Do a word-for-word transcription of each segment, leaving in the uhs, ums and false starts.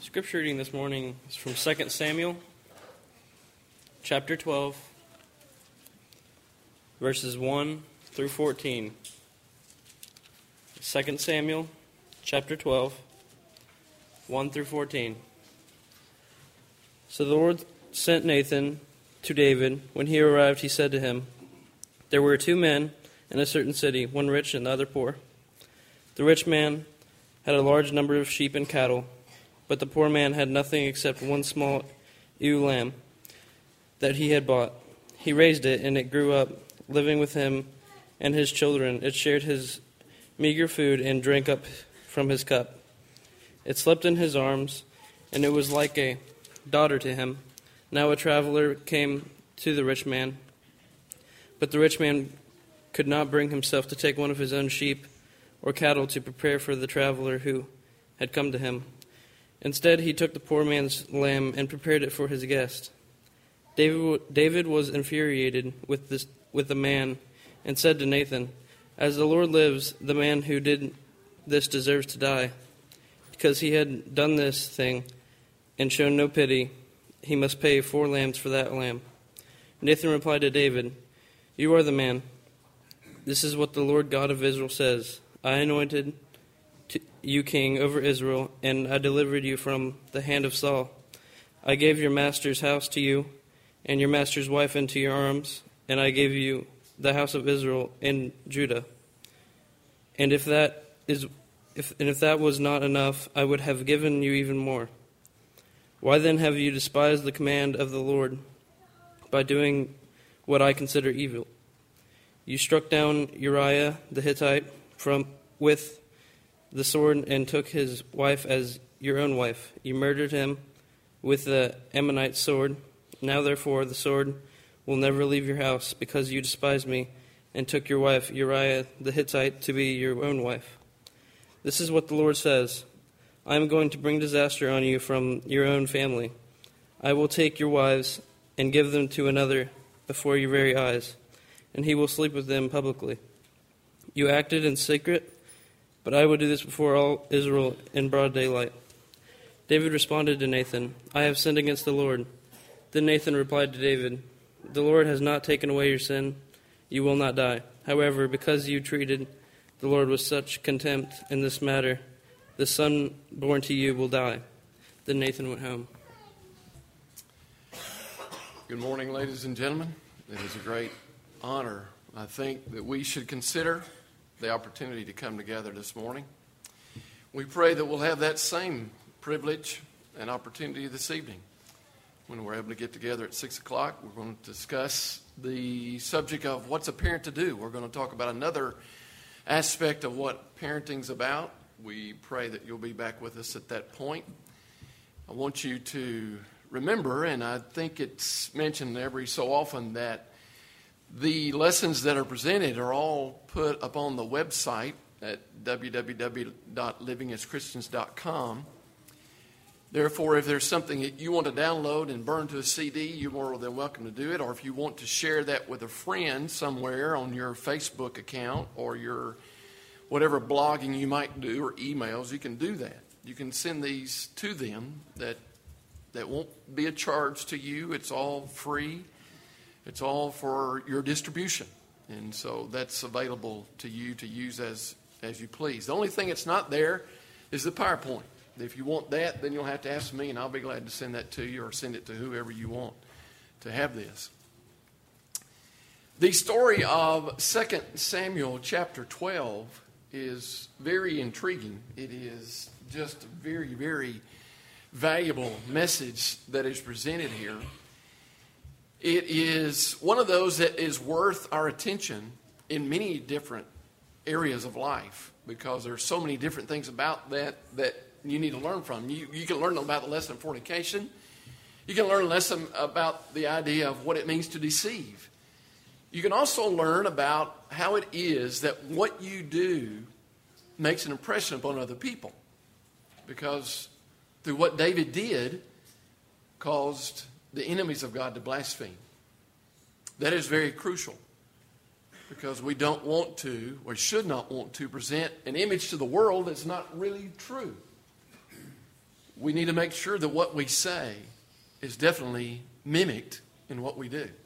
Scripture reading this morning is from Second Samuel, chapter twelve, verses one through fourteen. Second Samuel, chapter twelve, one through fourteen. So the Lord sent Nathan to David. When he arrived, he said to him, "There were two men in a certain city, one rich and the other poor. The rich man had a large number of sheep and cattle, but the poor man had nothing except one small ewe lamb that he had bought. He raised it, and it grew up, living with him and his children. It shared his meager food and drank up from his cup. It slept in his arms, and it was like a daughter to him. Now a traveler came to the rich man, but the rich man could not bring himself to take one of his own sheep or cattle to prepare for the traveler who had come to him. Instead, he took the poor man's lamb and prepared it for his guest. David, David was infuriated with this with the man and said to Nathan, 'As the Lord lives, the man who did this deserves to die. Because he had done this thing and shown no pity, he must pay four lambs for that lamb.' Nathan replied to David, 'You are the man. This is what the Lord God of Israel says. I anointed you king over Israel, and I delivered you from the hand of Saul. I gave your master's house to you, and your master's wife into your arms, and I gave you the house of Israel and Judah. And if that is, if and if that was not enough, I would have given you even more. Why then have you despised the command of the Lord by doing what I consider evil? You struck down Uriah the Hittite from with the sword and took his wife as your own wife. You murdered him with the Ammonite sword. Now therefore the sword will never leave your house, because you despised me and took your wife Uriah the Hittite to be your own wife. This is what the Lord says. I am going to bring disaster on you from your own family. I will take your wives and give them to another before your very eyes, and he will sleep with them publicly. You acted in secret, but I will do this before all Israel in broad daylight." David responded to Nathan, "I have sinned against the Lord." Then Nathan replied to David, "The Lord has not taken away your sin. You will not die. However, because you treated the Lord with such contempt in this matter, the son born to you will die." Then Nathan went home. Good morning, ladies and gentlemen. It is a great honor, I think, that we should consider the opportunity to come together this morning. We pray that we'll have that same privilege and opportunity this evening. When we're able to get together at six o'clock, we're going to discuss the subject of what's a parent to do. We're going to talk about another aspect of what parenting's about. We pray that you'll be back with us at that point. I want you to remember, and I think it's mentioned every so often, that the lessons that are presented are all put up on the website at w w w dot living as christians dot com. Therefore, if there's something that you want to download and burn to a C D, you're more than welcome to do it. Or if you want to share that with a friend somewhere on your Facebook account or your whatever blogging you might do or emails, you can do that. You can send these to them. That that won't be a charge to you. It's all free. It's all for your distribution. And so that's available to you to use as, as you please. The only thing that's not there is the PowerPoint. If you want that, then you'll have to ask me, and I'll be glad to send that to you or send it to whoever you want to have this. The story of Second Samuel chapter twelve is very intriguing. It is just a very, very valuable message that is presented here. It is one of those that is worth our attention in many different areas of life, because there are so many different things about that that you need to learn from. You, you can learn about the lesson of fornication. You can learn a lesson about the idea of what it means to deceive. You can also learn about how it is that what you do makes an impression upon other people, because through what David did caused the enemies of God to blaspheme. That is very crucial, because we don't want to, or should not want to, present an image to the world that's not really true. we need to make sure that what we say is definitely mimicked in what we do.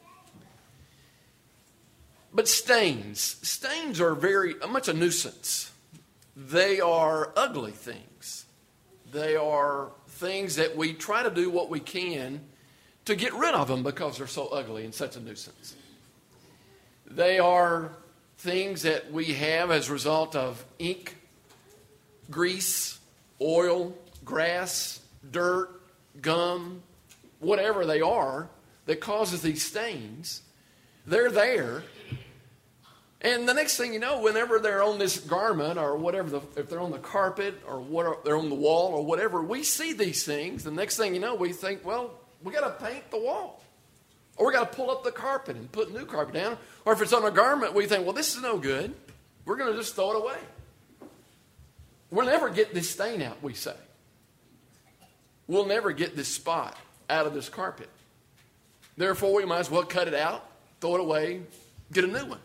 But stains. Stains are very much a nuisance. They are ugly things. They are things that we try to do what we can to get rid of them because they're so ugly and such a nuisance. They are things that we have as a result of ink, grease, oil, grass, dirt, gum, whatever they are that causes these stains. They're there. And the next thing you know, whenever they're on this garment or whatever, the, if they're on the carpet or what, they're on the wall or whatever, we see these things. The next thing you know, we think, well, we got to paint the wall. Or we got to pull up the carpet and put new carpet down. Or if it's on a garment, we think, well, this is no good. We're going to just throw it away. We'll never get this stain out, we say. We'll never get this spot out of this carpet. Therefore, we might as well cut it out, throw it away, get a new one.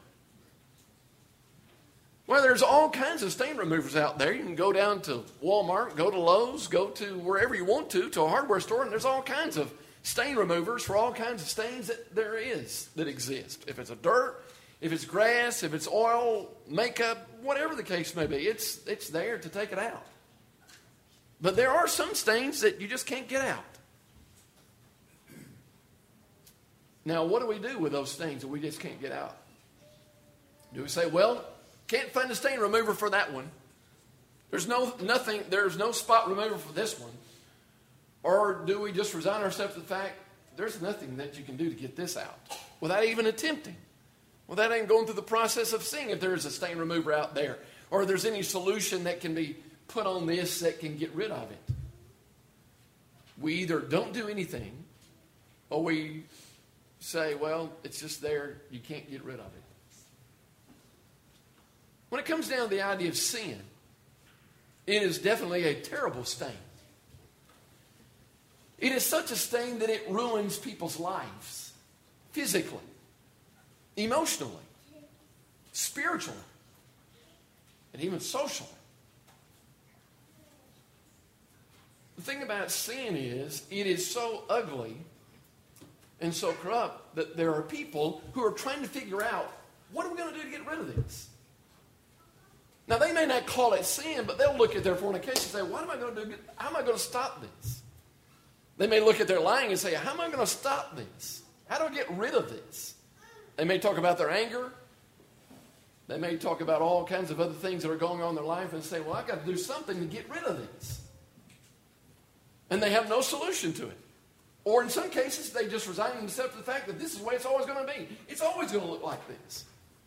Well, there's all kinds of stain removers out there. You can go down to Walmart, go to Lowe's, go to wherever you want to, to a hardware store, and there's all kinds of stain removers for all kinds of stains that there is, that exist. If it's a dirt, if it's grass, if it's oil, makeup, whatever the case may be, it's, it's there to take it out. But there are some stains that you just can't get out. Now, what do we do with those stains that we just can't get out? Do we say, well, can't find a stain remover for that one. There's no nothing. There's no spot remover for this one. Or do we just resign ourselves to the fact there's nothing that you can do to get this out without even attempting? Without even going through the process of seeing if there is a stain remover out there or if there's any solution that can be put on this that can get rid of it. We either don't do anything or we say, well, it's just there. You can't get rid of it. When it comes down to the idea of sin, it is definitely a terrible stain. It is such a stain that it ruins people's lives, physically, emotionally, spiritually, and even socially. The thing about sin is, it is so ugly and so corrupt that there are people who are trying to figure out, what are we going to do to get rid of this? Now, they may not call it sin, but they'll look at their fornication and say, what am I going to do? How am I going to stop this? They may look at their lying and say, how am I going to stop this? How do I get rid of this? They may talk about their anger. They may talk about all kinds of other things that are going on in their life and say, well, I've got to do something to get rid of this. And they have no solution to it. Or in some cases, they just resign themselves to the fact that this is the way it's always going to be. It's always going to look like this.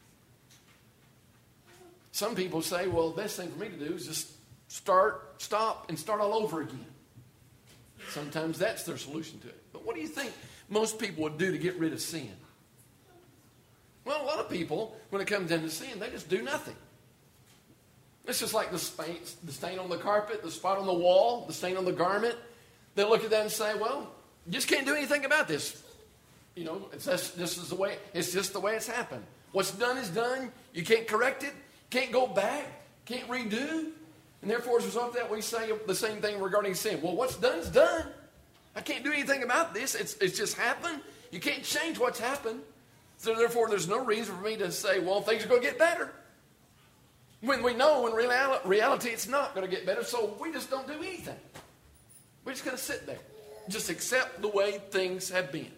Some people say, well, the best thing for me to do is just start, stop, and start all over again. Sometimes that's their solution to it. But what do you think most people would do to get rid of sin? Well, a lot of people, when it comes down to sin, they just do nothing. It's just like the stain, the stain on the carpet, the spot on the wall, the stain on the garment. They'll look at that and say, well, you just can't do anything about this. You know, it's just, this is the way, it's just the way it's happened. What's done is done. You can't correct it. Can't go back. Can't redo. And therefore, as a result of that, we say the same thing regarding sin. Well, what's done is done. I can't do anything about this. It's, it's just happened. You can't change what's happened. So therefore, there's no reason for me to say, well, things are going to get better. When we know in reality, reality it's not going to get better, so we just don't do anything. We're just going to sit there. Just accept the way things have been.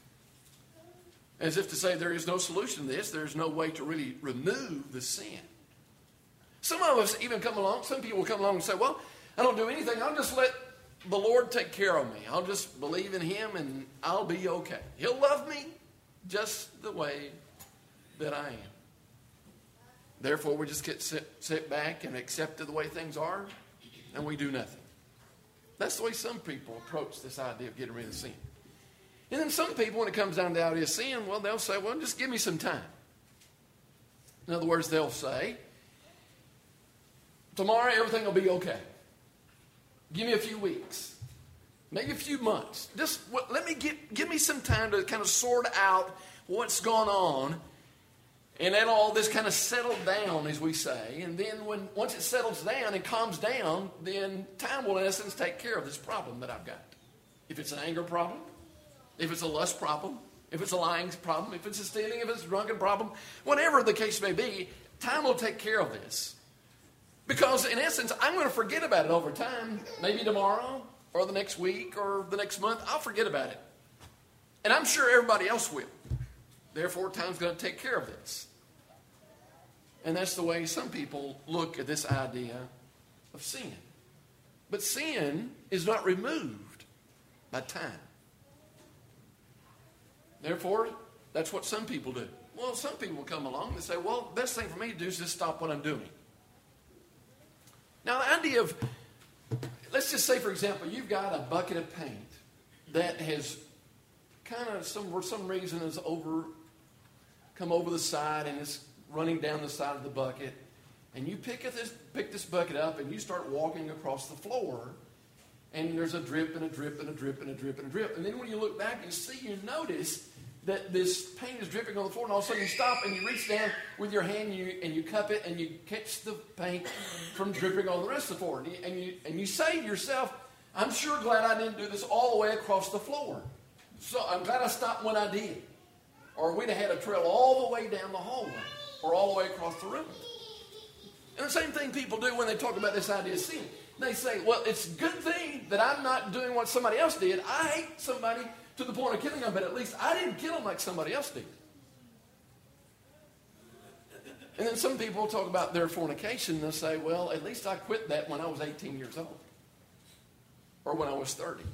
As if to say there is no solution to this. There's no way to really remove the sin. Some of us even come along, some people will come along and say, well, I don't do anything. I'll just let the Lord take care of me. I'll just believe in Him and I'll be okay. He'll love me just the way that I am. Therefore, we just get sit, sit back and accept the way things are, and we do nothing. That's the way some people approach this idea of getting rid of sin. And then some people, when it comes down to the idea of sin, well, they'll say, well, just give me some time. In other words, they'll say, tomorrow everything will be okay. Give me a few weeks. Maybe a few months. Just let me get, give me some time to kind of sort out what's gone on. And let all this kind of settle down, as we say. And then when once it settles down and calms down, then time will, in essence, take care of this problem that I've got. If it's an anger problem, if it's a lust problem, if it's a lying problem, if it's a stealing, if it's a drunken problem, whatever the case may be, time will take care of this. Because, in essence, I'm going to forget about it over time. Maybe tomorrow, or the next week, or the next month, I'll forget about it. And I'm sure everybody else will. Therefore, time's going to take care of this. And that's the way some people look at this idea of sin. But sin is not removed by time. Therefore, that's what some people do. Well, some people come along and say, well, the best thing for me to do is just stop what I'm doing. Now, the idea of, let's just say, for example, you've got a bucket of paint that has kind of, some, for some reason, has over, come over the side and is running down the side of the bucket, and you pick this pick this bucket up and you start walking across the floor, and there's a drip and a drip and a drip and a drip and a drip, and then when you look back and see, you notice that this paint is dripping on the floor, and all of a sudden you stop and you reach down with your hand and you, and you cup it and you catch the paint from dripping on the rest of the floor, and you, and you and you say to yourself, I'm sure glad I didn't do this all the way across the floor. So I'm glad I stopped when I did, or we'd have had a trail all the way down the hallway, or all the way across the room. And the same thing people do when they talk about this idea of sin. They say, well, it's a good thing that I'm not doing what somebody else did. I hate somebody to the point of killing them, but at least I didn't kill them like somebody else did. And then some people talk about their fornication. They'll say, well, at least I quit that when I was eighteen years old. Or when I was thirty.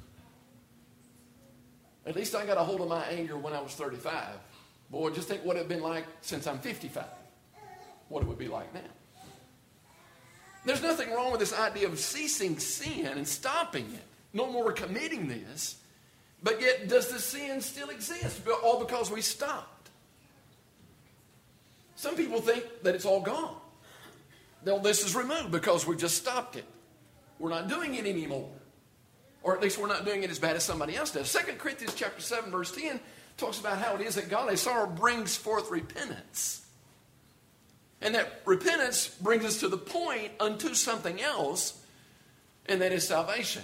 At least I got a hold of my anger when I was thirty-five. Boy, just think what it would have been like since I'm fifty-five. What it would be like now. There's nothing wrong with this idea of ceasing sin and stopping it. No more committing this. But yet, does the sin still exist? All because we stopped. Some people think that it's all gone. Well, this is removed because we just stopped it. We're not doing it anymore. Or at least we're not doing it as bad as somebody else does. Second Corinthians chapter seven, verse ten talks about how it is that godly sorrow brings forth repentance. And that repentance brings us to the point unto something else, and that is salvation.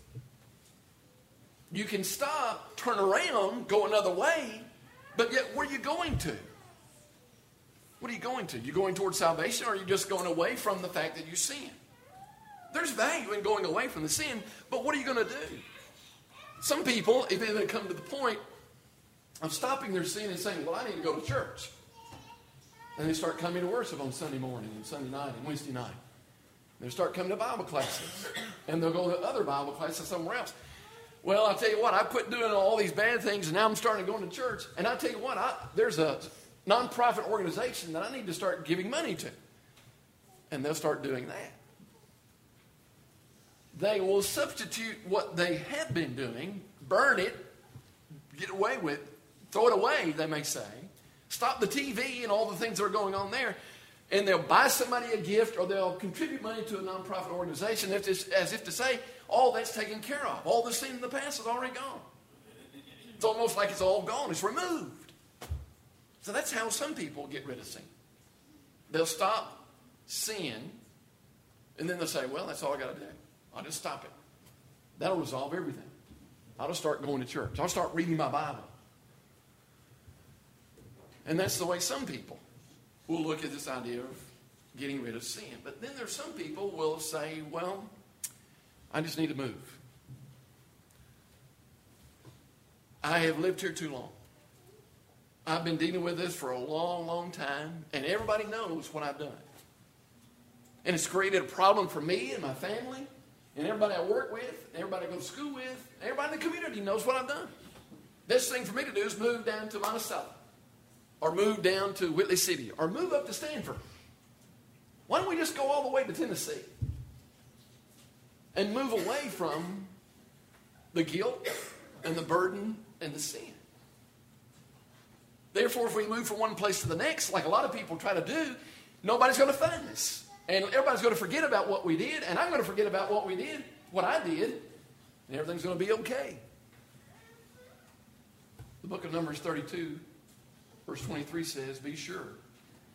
You can stop, turn around, go another way, but yet where are you going to? What are you going to? You going towards salvation, or are you just going away from the fact that you sin? There's value in going away from the sin, but what are you going to do? Some people, if they come to the point of stopping their sin and saying, well, I need to go to church. And they start coming to worship on Sunday morning and Sunday night and Wednesday night. They start coming to Bible classes. And they'll go to other Bible classes somewhere else. Well, I'll tell you what, I quit doing all these bad things, and now I'm starting to go to church. And I'll tell you what, I, there's a nonprofit organization that I need to start giving money to. And they'll start doing that. They will substitute what they have been doing, burn it, get away with, throw it away, they may say. Stop the T V and all the things that are going on there. And they'll buy somebody a gift, or they'll contribute money to a nonprofit organization as if to say, all that's taken care of. All the sin in the past is already gone. It's almost like it's all gone. It's removed. So that's how some people get rid of sin. They'll stop sin, and then they'll say, well, that's all I got to do. I'll just stop it. That'll resolve everything. I'll just start going to church. I'll start reading my Bible. And that's the way some people will look at this idea of getting rid of sin. But then there's some people who will say, well, I just need to move. I have lived here too long. I've been dealing with this for a long, long time, and everybody knows what I've done. And it's created a problem for me and my family, and everybody I work with, everybody I go to school with, everybody in the community knows what I've done. Best thing for me to do is move down to Monticello, or move down to Whitley City, or move up to Stanford. Why don't we just go all the way to Tennessee and move away from the guilt and the burden and the sin? Therefore, if we move from one place to the next, like a lot of people try to do, nobody's going to find us. And everybody's going to forget about what we did, and I'm going to forget about what we did, what I did, and everything's going to be okay. The book of Numbers thirty-two, verse twenty-three says, be sure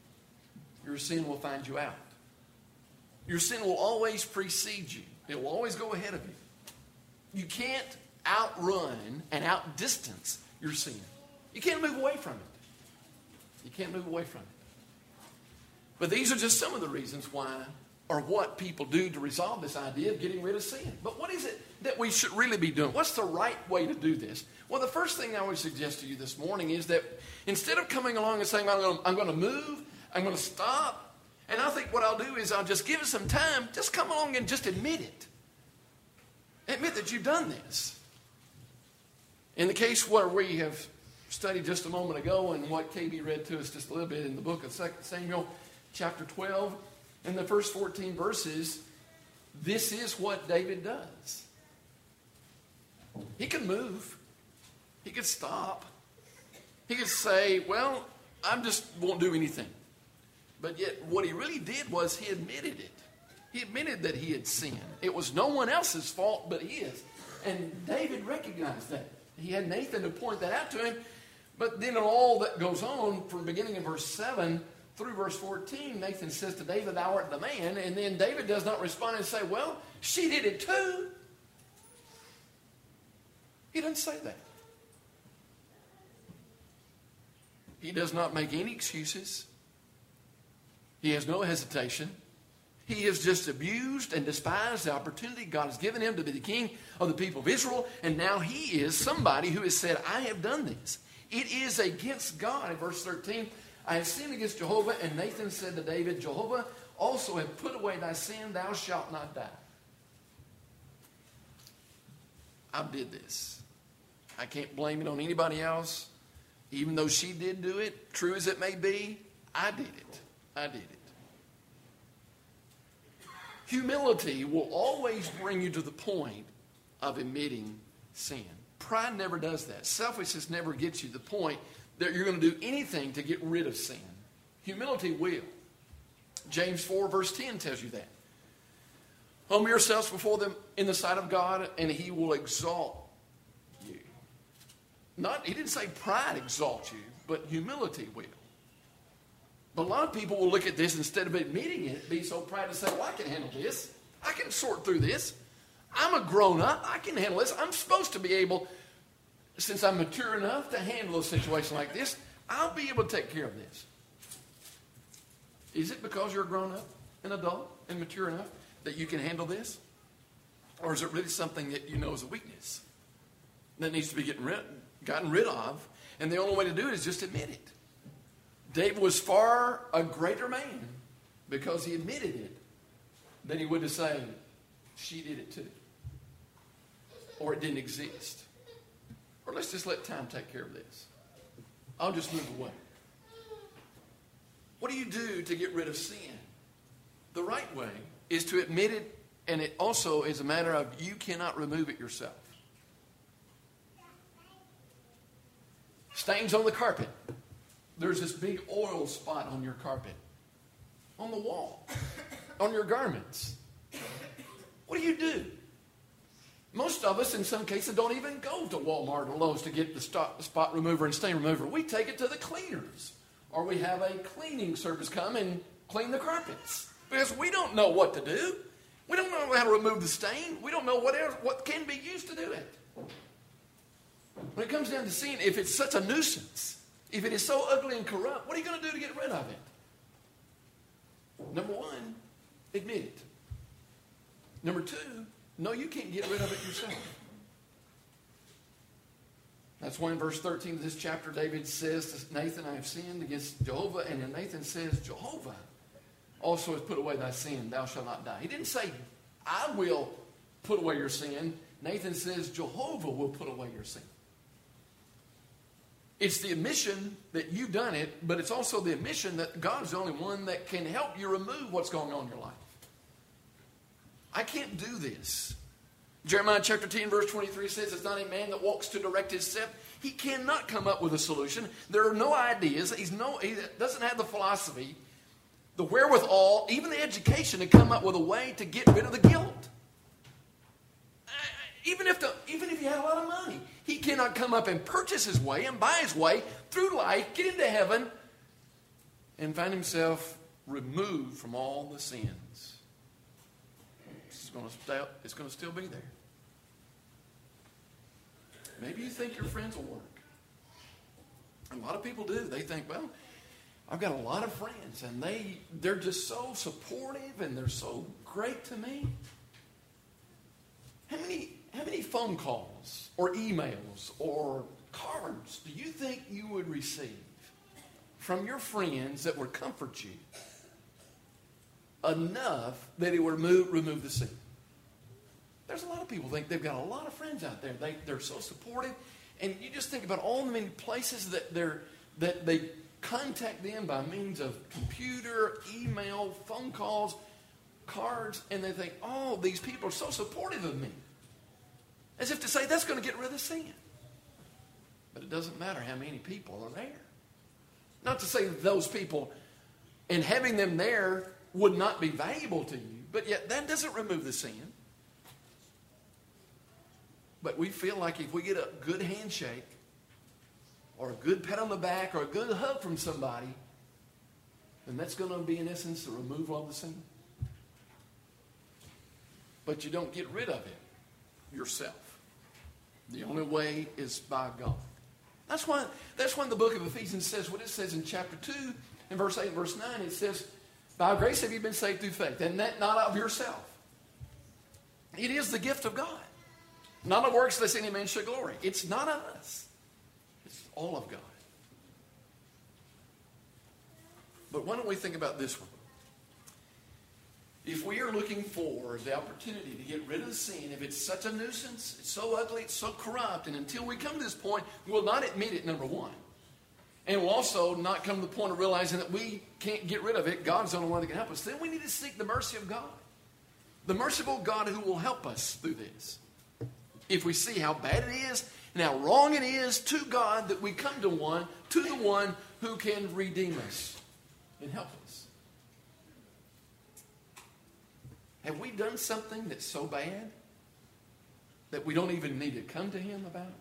your sin will find you out. Your sin will always precede you. It will always go ahead of you. You can't outrun and outdistance your sin. You can't move away from it. You can't move away from it. But these are just some of the reasons why, or what people do to resolve this idea of getting rid of sin. But what is it that we should really be doing? What's the right way to do this? Well, the first thing I would suggest to you this morning is that instead of coming along and saying, I'm going to, I'm going to move, I'm going to stop, and I think what I'll do is I'll just give it some time, just come along and just admit it. Admit that you've done this. In the case where we have studied just a moment ago and what K B read to us just a little bit in the book of Second Samuel, chapter twelve, in the first fourteen verses, this is what David does. He can move. He could stop. He could say, well, I just won't do anything. But yet what he really did was he admitted it. He admitted that he had sinned. It was no one else's fault but his. And David recognized that. He had Nathan to point that out to him. But then all that goes on from beginning in verse seven through verse fourteen, Nathan says to David, thou art the man. And then David does not respond and say, well, she did it too. He doesn't say that. He does not make any excuses. He has no hesitation. He has just abused and despised the opportunity God has given him to be the king of the people of Israel. And now he is somebody who has said, I have done this. It is against God. In verse thirteen, I have sinned against Jehovah. And Nathan said to David, Jehovah also hath put away thy sin. Thou shalt not die. I did this. I can't blame it on anybody else. Even though she did do it, true as it may be, I did it. I did it. Humility will always bring you to the point of admitting sin. Pride never does that. Selfishness never gets you to the point that you're going to do anything to get rid of sin. Humility will. James four verse ten tells you that. Humble yourselves before them in the sight of God, and he will exalt you. Not, he didn't say pride exalts you, but humility will. But a lot of people will look at this, instead of admitting it, be so proud to say, well, I can handle this. I can sort through this. I'm a grown-up. I can handle this. I'm supposed to be able, since I'm mature enough to handle a situation like this, I'll be able to take care of this. Is it because you're a grown-up, an adult, and mature enough that you can handle this? Or is it really something that you know is a weakness that needs to be getting rid, gotten rid of, and the only way to do it is just admit it? David was far a greater man because he admitted it than he would to say, she did it too. Or it didn't exist. Or let's just let time take care of this. I'll just move away. What do you do to get rid of sin? The right way is to admit it, and it also is a matter of you cannot remove it yourself. Stains on the carpet. There's this big oil spot on your carpet, on the wall, on your garments. What do you do? Most of us, in some cases, don't even go to Walmart or Lowe's to get the spot remover and stain remover. We take it to the cleaners, or we have a cleaning service come and clean the carpets, because we don't know what to do. We don't know how to remove the stain. We don't know what else, what can be used to do it. When it comes down to sin, if it's such a nuisance, if it is so ugly and corrupt, what are you going to do to get rid of it? Number one, admit it. Number two, no, you can't get rid of it yourself. That's why in verse thirteen of this chapter, David says to Nathan, I have sinned against Jehovah. And then Nathan says, Jehovah also has put away thy sin. Thou shalt not die. He didn't say, I will put away your sin. Nathan says, Jehovah will put away your sin. It's the admission that you've done it, but it's also the admission that God's the only one that can help you remove what's going on in your life. I can't do this. Jeremiah chapter ten verse twenty-three says, it's not a man that walks to direct his step. He cannot come up with a solution. There are no ideas. He's no, he doesn't have the philosophy, the wherewithal, even the education to come up with a way to get rid of the guilt. Even if, the, even if he had a lot of money, he cannot come up and purchase his way and buy his way through life, get into heaven, and find himself removed from all the sins. It's going to stay, it's going to still be there. Maybe you think your friends will work. A lot of people do. They think, well, I've got a lot of friends, and they, they're just so supportive, and they're so great to me. How many, how many phone calls or emails or cards do you think you would receive from your friends that would comfort you enough that it would remove, remove the sin? There's a lot of people think they've got a lot of friends out there. They, they're so supportive. And you just think about all the many places that they're that they contact them by means of computer, email, phone calls, cards, and they think, oh, these people are so supportive of me. As if to say, that's going to get rid of sin. But it doesn't matter how many people are there. Not to say that those people and having them there would not be valuable to you, but yet that doesn't remove the sin. But we feel like if we get a good handshake or a good pat on the back or a good hug from somebody, then that's going to be, in essence, the removal of the sin. But you don't get rid of it yourself. The only way is by God. That's why, that's why the book of Ephesians says what it says in chapter two, in verse eight and verse nine. It says, by grace have you been saved through faith, and that not of yourself. It is the gift of God. Not of works lest any man should glory. It's not of us. It's all of God. But why don't we think about this one? If we are looking for the opportunity to get rid of the sin, if it's such a nuisance, it's so ugly, it's so corrupt, and until we come to this point, we'll not admit it, number one. And we'll also not come to the point of realizing that we can't get rid of it. God's the only one that can help us. Then we need to seek the mercy of God. The merciful God who will help us through this. If we see how bad it is and how wrong it is to God, that we come to one, to the one who can redeem us and help us. Have we done something that's so bad that we don't even need to come to him about?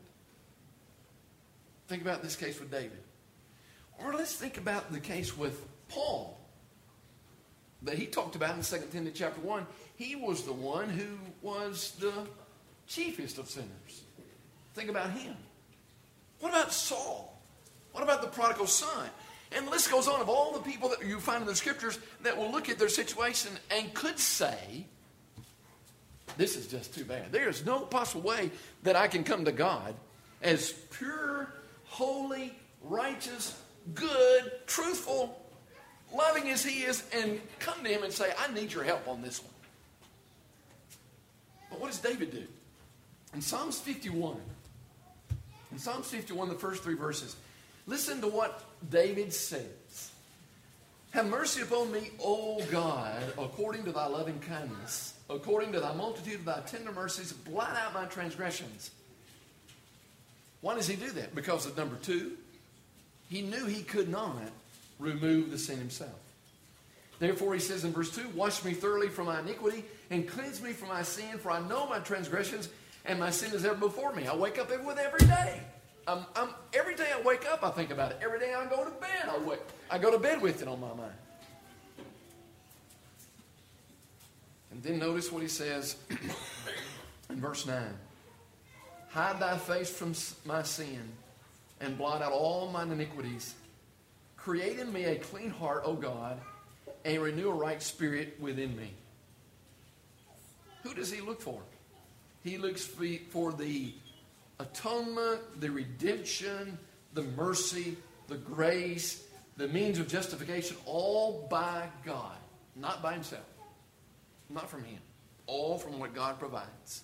Think about this case with David. Or let's think about the case with Paul that he talked about in Second Timothy chapter one. He was the one who was the chiefest of sinners. Think about him. What about Saul? What about the prodigal son? And the list goes on of all the people that you find in the scriptures that will look at their situation and could say, this is just too bad. There is no possible way that I can come to God as pure, holy, righteous, good, truthful, loving as he is, and come to him and say, I need your help on this one. But what does David do? In Psalms fifty-one, in Psalms fifty-one, the first three verses, listen to what David says. Have mercy upon me, O God, according to thy loving kindness, according to thy multitude of thy tender mercies, blot out my transgressions. Why does he do that? Because of number two, he knew he could not remove the sin himself. Therefore, he says in verse two, wash me thoroughly from my iniquity and cleanse me from my sin, for I know my transgressions and my sin is ever before me. I wake up with it every day. I'm, I'm, every day I wake up, I think about it. Every day I go to bed, I, wake, I go to bed with it on my mind. And then notice what he says in verse nine. Hide thy face from my sin and blot out all mine iniquities. Create in me a clean heart, O God, and renew a right spirit within me. Who does he look for? He looks for the atonement, the redemption, the mercy, the grace, the means of justification, all by God, not by himself, not from him, all from what God provides.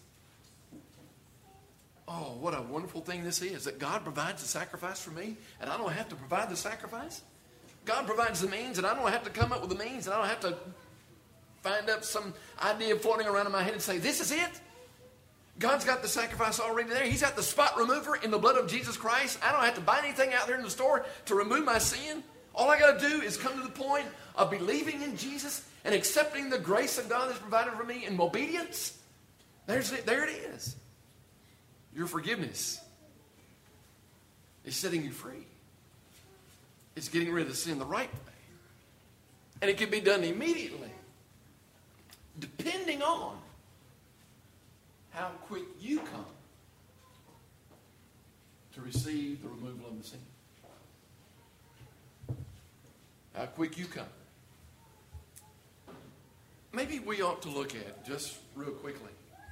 Oh, what a wonderful thing this is, that God provides the sacrifice for me, and I don't have to provide the sacrifice. God provides the means, and I don't have to come up with the means, and I don't have to find up some idea floating around in my head and say, this is it. God's got the sacrifice already there. He's got the spot remover in the blood of Jesus Christ. I don't have to buy anything out there in the store to remove my sin. All I got to do is come to the point of believing in Jesus and accepting the grace of God that's provided for me in obedience. There's it, there it is. Your forgiveness is setting you free. It's getting rid of the sin the right way. And it can be done immediately, depending on how quick you come to receive the removal of the sin. How quick you come. Maybe we ought to look at, just real quickly,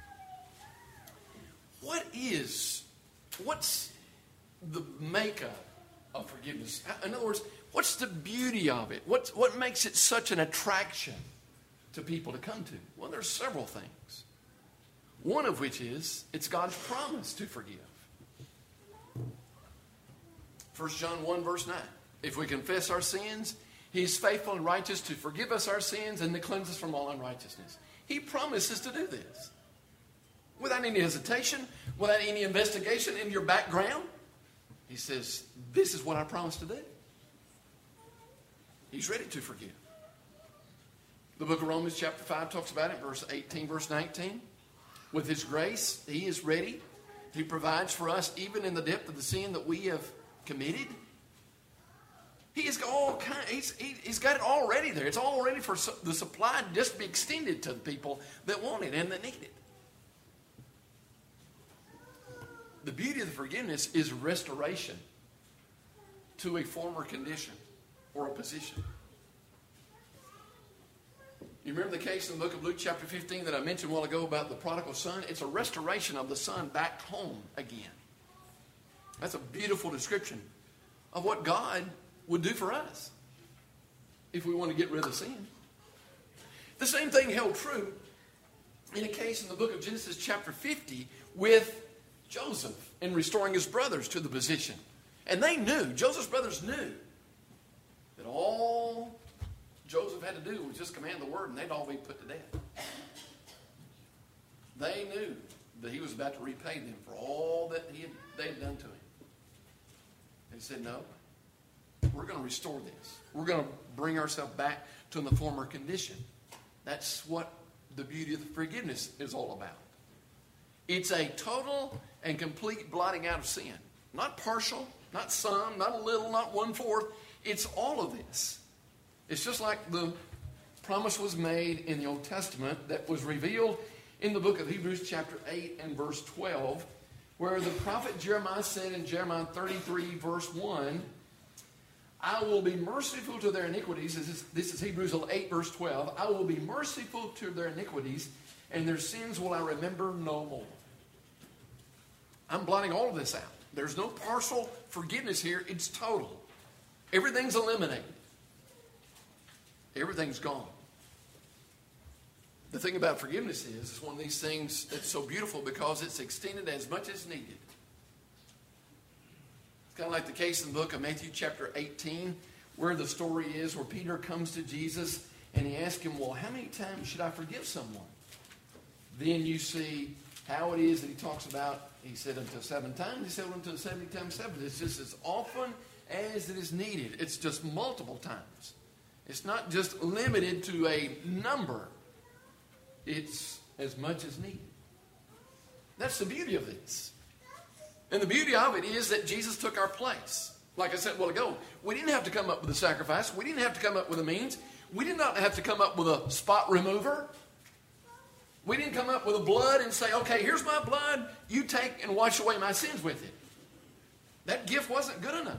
what is, what's the makeup of forgiveness? In other words, what's the beauty of it? What's, what makes it such an attraction to people to come to? Well, there's several things. One of which is, it's God's promise to forgive. First John one, verse nine. If we confess our sins, He is faithful and righteous to forgive us our sins and to cleanse us from all unrighteousness. He promises to do this. Without any hesitation, without any investigation in your background. He says, this is what I promise to do. He's ready to forgive. The book of Romans chapter five talks about it, verse eighteen, verse nineteen. With His grace, He is ready. He provides for us even in the depth of the sin that we have committed. He has got all kind, he's, he, he's got it all ready there. It's all ready for the supply just to be extended to the people that want it and that need it. The beauty of the forgiveness is restoration to a former condition or a position. You remember the case in the book of Luke chapter fifteen that I mentioned a while ago about the prodigal son? It's a restoration of the son back home again. That's a beautiful description of what God would do for us if we want to get rid of sin. The same thing held true in a case in the book of Genesis chapter fifty with Joseph in restoring his brothers to the position. And they knew, Joseph's brothers knew, that all Joseph had to do was just command the word and they'd all be put to death. They knew that he was about to repay them for all that he had, they had done to him. And he said, no, we're going to restore this. We're going to bring ourselves back to the former condition. That's what the beauty of the forgiveness is all about. It's a total and complete blotting out of sin. Not partial, not some, not a little, not one-fourth. It's all of this. It's just like the promise was made in the Old Testament that was revealed in the book of Hebrews chapter eight and verse twelve, where the prophet Jeremiah said in Jeremiah thirty-three verse one, I will be merciful to their iniquities. This is, this is Hebrews eight verse twelve. I will be merciful to their iniquities, and their sins will I remember no more. I'm blotting all of this out. There's no partial forgiveness here. It's total. Everything's eliminated. Everything's gone. The thing about forgiveness is, it's one of these things that's so beautiful because it's extended as much as needed. It's kind of like the case in the book of Matthew chapter eighteen, where the story is where Peter comes to Jesus and he asks him, well, how many times should I forgive someone? Then you see how it is that he talks about, he said until seven times, he said until seventy times seven. It's just as often as it is needed. It's just multiple times. It's not just limited to a number. It's as much as needed. That's the beauty of this. And the beauty of it is that Jesus took our place. Like I said a while ago, we didn't have to come up with a sacrifice. We didn't have to come up with a means. We did not have to come up with a spot remover. We didn't come up with a blood and say, okay, here's my blood. You take and wash away my sins with it. That gift wasn't good enough.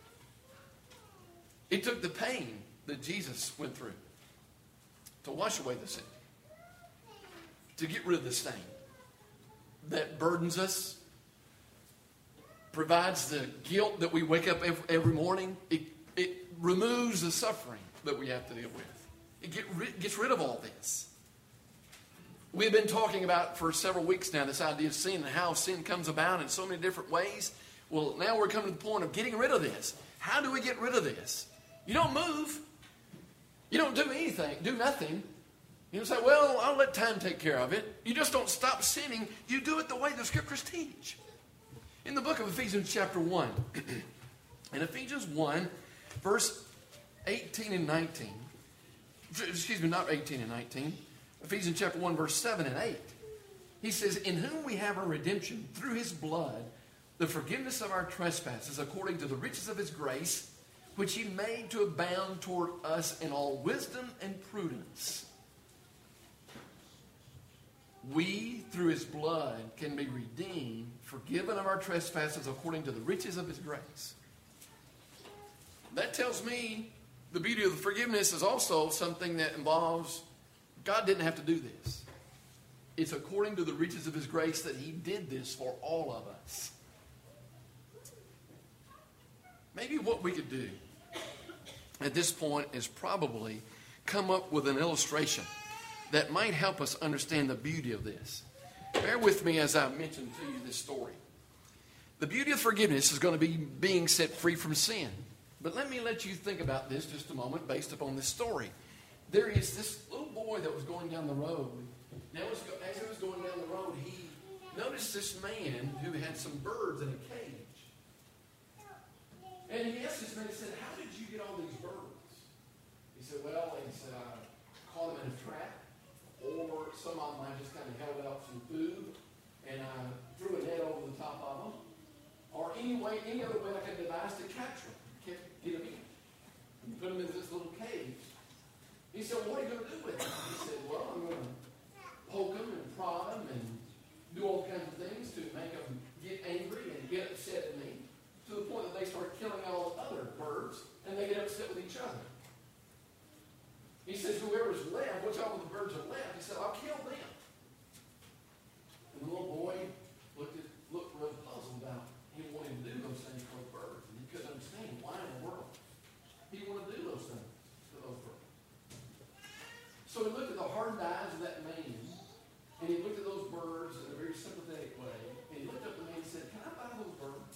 It took the pain that Jesus went through to wash away the sin, to get rid of the stain that burdens us, provides the guilt that we wake up every, every morning. It, it removes the suffering that we have to deal with. It get rid, gets rid of all this. We've been talking about for several weeks now this idea of sin and how sin comes about in so many different ways. Well, now we're coming to the point of getting rid of this. How do we get rid of this? You don't move. You don't do anything, do nothing. You don't say, well, I'll let time take care of it. You just don't stop sinning. You do it the way the Scriptures teach. In the book of Ephesians chapter one, in Ephesians one, verse eighteen and nineteen, excuse me, not eighteen and nineteen, Ephesians chapter one, verse seven and eight, he says, in whom we have our redemption through his blood, the forgiveness of our trespasses, according to the riches of his grace, which he made to abound toward us in all wisdom and prudence. We, through his blood, can be redeemed, forgiven of our trespasses according to the riches of his grace. That tells me the beauty of the forgiveness is also something that involves God didn't have to do this. It's according to the riches of his grace that he did this for all of us. Maybe what we could do at this point is probably come up with an illustration that might help us understand the beauty of this. Bear with me as I mention to you this story. The beauty of forgiveness is going to be being set free from sin. But let me let you think about this just a moment based upon this story. There is this little boy that was going down the road. Now, as he was going down the road, he noticed this man who had some birds in a cage. And he asked this man, he said, "How did you get all these birds?" He said, "Well," he said, "I caught them in a trap, or some of them I just kind of held out some food, and I threw a net over the top of them, or any way, any other way I could devise to capture them, get them in. And put them in this little cage." He said, "Well, what are you going to do with them?" He said, "Well, I'm going to poke them and prod them and do all kinds of things to make them get angry and get upset at me, to the point that they start killing all the other birds and they get upset with each other." He says, "Whoever's left, which all of the birds are left," he said, "I'll kill them." And the little boy looked at, looked real puzzled about him wanting to do those things for the birds. And he couldn't understand why in the world he wanted to do those things to those birds. So he looked at the hardened eyes of that man, and he looked at those birds in a very sympathetic way, and he looked up at the man and said, "Can I buy those birds?"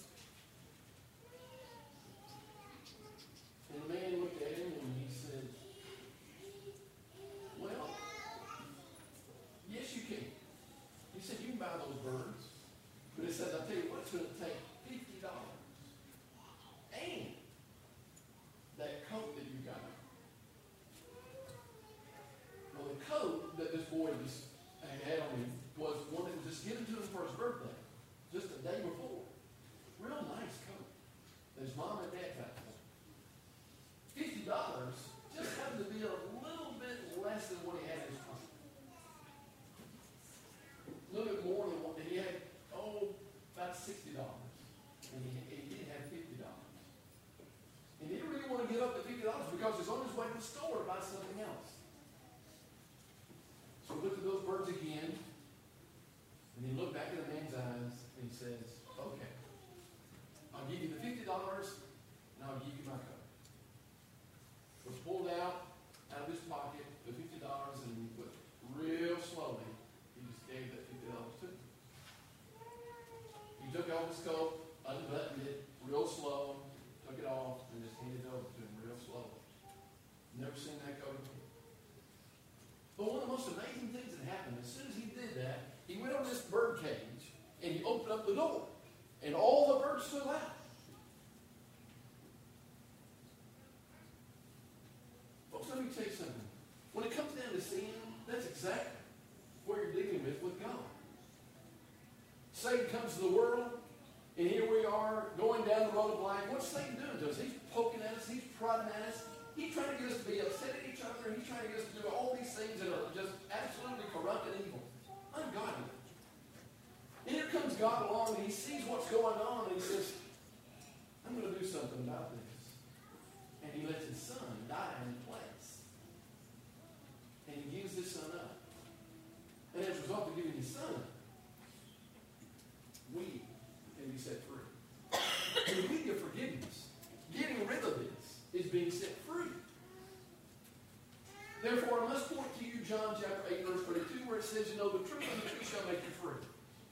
And the man looked at him and he said, "Well, yes, you can." He said, "You can buy those birds." But he said, "I'll tell you what, it's going to take fifty dollars. And that coat that you got." Well, the coat that this boy was, had on him was one that was just given to him for his birthday, just the day before. Real nice coat that his mom and dad got for him. fifty dollars just happened to be a little bit less than what he had in his pocket. A little bit more than what he had, oh, about sixty dollars. And he, he did have fifty dollars. And he didn't really want to give up the fifty dollars because he was on his way to the store to buy something else. So he looked at those birds again, and he looked back in the man's eyes, and he says, "Okay, I'll give you the fifty dollars, and I'll give you my coat." Was pulled out, out of his pocket, the fifty dollars, and he put real slowly, he just gave that fifty dollars to him. He took off his coat, unbuttoned it, real slow, took it off, and just handed it over to him real slowly. Never seen that coat again. But one of the most amazing things that happened, as soon as he did that, he went on this bird cage, and he opened up the door, and all the birds flew out. Folks, let me tell you something. When it comes down to sin, that's exactly what you're dealing with with God. Satan comes to the world, and here we are going down the road of life. What's Satan doing to us? He's poking at us. He's prodding at us. He's trying to get us to be upset at each other. He's trying to get us to do all these things that are just absolutely corrupt and evil. Ungodly. And here comes God along, and he sees what's going on, and he says, "I'm going to do something about this." And he lets his son die in place. And he gives his son up. And as a result of giving his son up, we can be set free. And the beauty of forgiveness, getting rid of this, is being set free. Therefore, I must point to you John chapter eight, verse thirty-two, where it says, "You know the truth, and the truth shall make you free."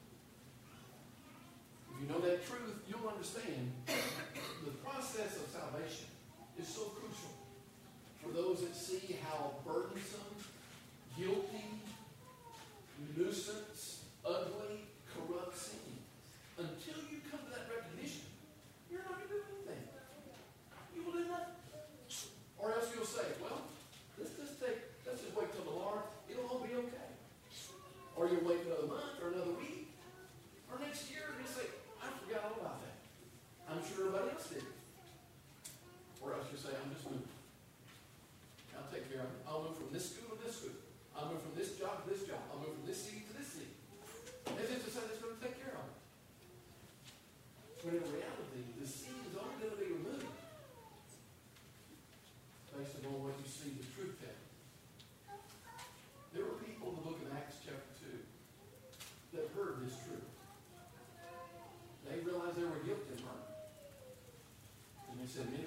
If you know that truth, you'll understand the process of salvation is so crucial for those that see how burdensome, guilty, nuisance, ugly, corrupt sin is. Until you come to that recognition, you're not going to do anything. You will do nothing. Or else you'll say, "Well, let's just take, let's just wait till the Lord, it'll all be okay." Or you'll wait another month or another week or next year and you'll say, "I forgot all about that. I'm sure everybody else did." Or else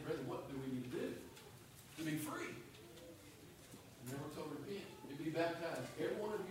brother, what do we need to do to be free? And they were told, repent and be baptized, every one of you